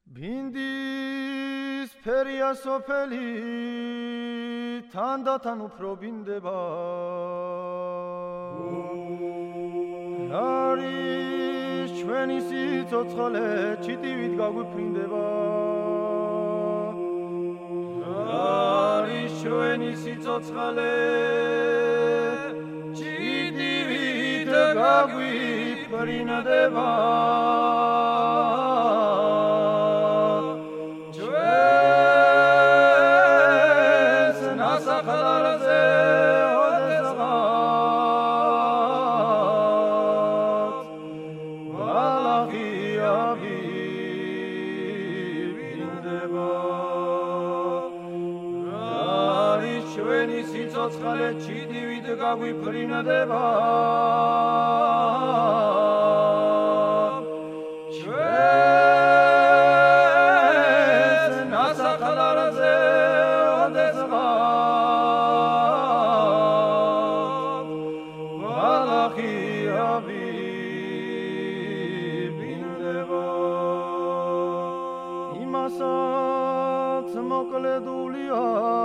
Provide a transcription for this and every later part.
ბინდის ფერია სოფელი თანდათან უფრო ბინდება არის ჩვენი სიცოცხლე ჩიტივით გაგვიფრინდება არის ჩვენი სიცოცხლე ჩიტივით გაგვიფრინდება ჩვენი სიცოცხლე ჩიტივით გაგვიფრინდება ჩვენს ნასახლარზე ოდესღაც ბალახია ვიბინდება იმასაც მოკლედულია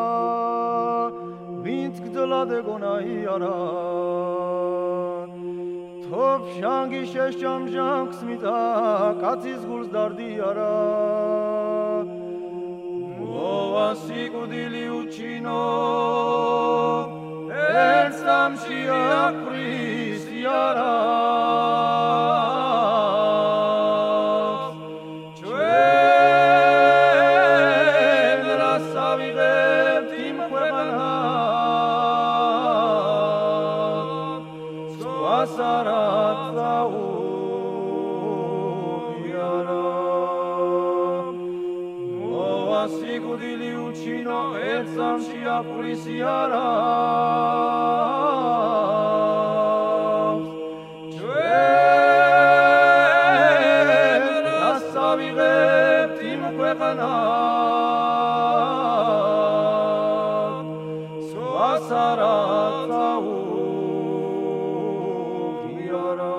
ვინც გძლად ეგონაიარა თოფშანგი შეშამჟამს მიტა კაცის გულს დარდიარა მოვა სიკვდილი უჩინო ერთ სამში აფრისიარა ჩვენ რას ავიღებთ იმ სიკვდილი უჩინო ერთ სამში აფრისიარა ჩვენ რას ავიღებთ იმ ქვეყანად სხვას არაც აუღიარა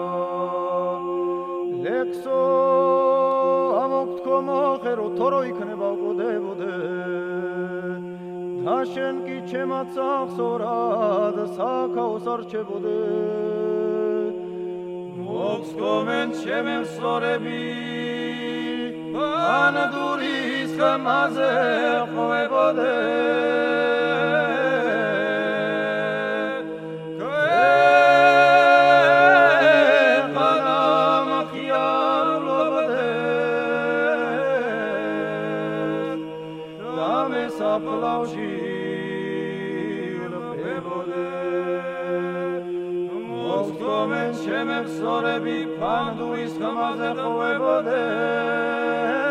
ლექსო ამოგთქო მოხერო თორო იქნება გოდებოდე და შენ კი ჩემად სახსორად საქაოს არჩებოდე მოგსკომენ ჩემი მსწორები ანადურის ხმაზე ყვებოდე საფლავში ვლებოდე მოგსკომენ ჩემი მსწორები ფანდურის ხმაზე ყვებოდე